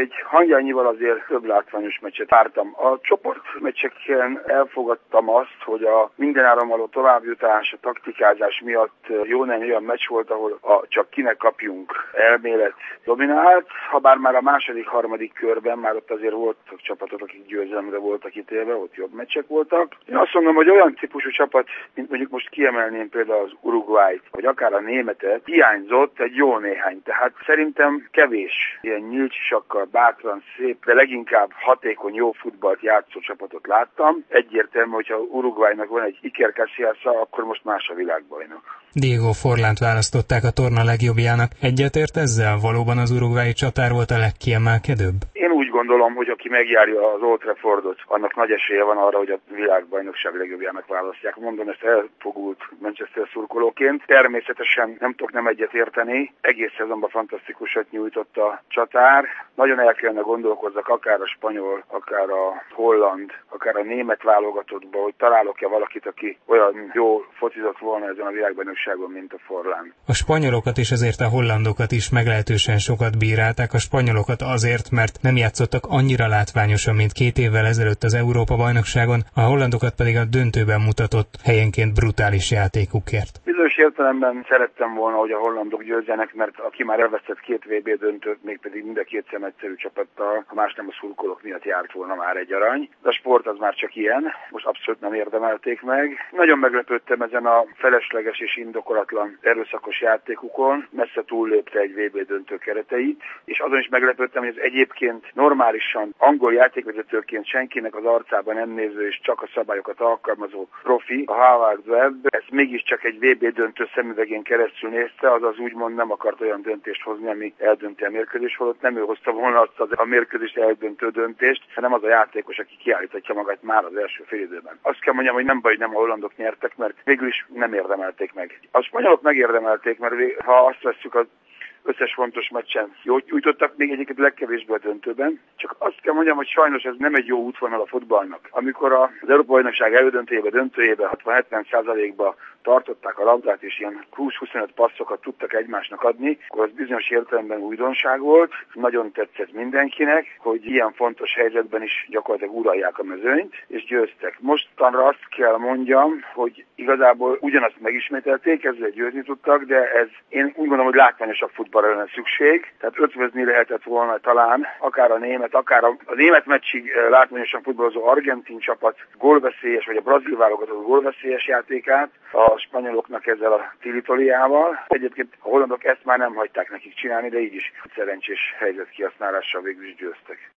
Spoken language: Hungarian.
Egy hangyányival azért több látványos meccset vártam. A csoportmeccseken elfogadtam azt, hogy a mindenáron való továbbjutás, a taktikázás miatt jó nem olyan meccs volt, ahol csak kinek kapjunk elmélet dominált, habár már a második, harmadik körben már ott azért voltak csapatok, akik győzelemre voltak ítélve, ott jobb meccsek voltak. Én azt mondom, hogy olyan típusú csapat, mint mondjuk most kiemelném például az Uruguayt, vagy akár a németet, hiányzott egy jó néhány. Tehát szerintem kevés ilyen nyílcsisakkal, bátran, szép, de leginkább hatékony, jó futballt játszó csapatot láttam. Egyértelmű, hogyha Uruguaynak van egy Iker Casillas-a, akkor most más a világbajnok. Diego Forlánt választották a torna legjobbjának. Egyetért ezzel? Valóban az uruguayi csatár volt a legkiemelkedőbb? Én úgy gondolom, hogy aki megjárja az Old Traffordot, annak nagy esélye van arra, hogy a világbajnokság legjobbjának választják. Mondom ezt elfogult Manchester szurkolóként. Természetesen nem tudok nem egyet érteni. Egész szezonban fantasztikusat nyújtott a csatár. Nagyon el kellene gondolkozzak akár a spanyol, akár a holland, akár a német válogatottba, hogy találok-e valakit, aki olyan jó focizott volna ezen a világbajnokságon, mint a Forlán. A spanyolokat és ezért a hollandokat is meglehetősen sokat bírálták. A spanyolokat azért, mert nem játszottak annyira látványosan, mint 2 évvel ezelőtt az Európa-bajnokságon, a hollandokat pedig a döntőben mutatott helyenként brutális játékukért. Bizonyos értelemben szerettem volna, hogy a hollandok győzzenek, mert aki már elvesztett 2 VB döntőt, még pedig mind a két szemegyszerű csapattal, ha más nem a szurkolók miatt járt volna már egy arany. De a sport az már csak ilyen, most abszolút nem érdemelték meg. Nagyon meglepődtem ezen a felesleges és indokolatlan erőszakos játékukon, messze túllépte egy VB döntő kereteit, és azon is meglepődtem, hogy ez egyébként normálisan angol játékvezetőként senkinek az arcában nem néző és csak a szabályokat alkalmazó profi, a Howard Webb, ezt mégiscsak egy VB döntő szemüvegén keresztül nézte, azaz úgymond nem akart olyan döntést hozni, ami eldönti a mérkőzést, holott nem ő hozta volna azt a mérkőzést eldöntő döntést, hanem az a játékos, aki kiállíthatja magát már az első félidőben. Azt kell mondjam, hogy nem baj, hogy nem a hollandok nyertek, mert végül is nem érdemelték meg. A spanyolok megérdemelték, mert ha azt vesszük, az összes fontos meccsen jót nyújtottak, még egyébként legkevésbé a döntőben. Csak azt kell mondjam, hogy sajnos ez nem egy jó útvonal a futballnak. Amikor az Európa-bajnokság döntőjébe 60-70%-ba tartották a labdát, és ilyen 20-25 passzokat tudtak egymásnak adni, akkor az bizonyos értelemben újdonság volt. Nagyon tetszett mindenkinek, hogy ilyen fontos helyzetben is gyakorlatilag uralják a mezőnyt, és győztek. Mostanra azt kell mondjam, hogy igazából ugyanazt megismételték, ezzel győzni tudtak, de ez én úgy gondolom, hogy látványosabb futballra lenne szükség. Tehát ötvözni lehetett volna talán, akár a német, akár a német meccsig látványosan futballozó argentin csapat gólveszélyes, vagy a brazil válogatott gólveszélyes játékát, a spanyoloknak ezzel a tilitoliával. Egyébként a hollandok ezt már nem hagyták nekik csinálni, de így is szerencsés helyzet kihasználással végül is győztek.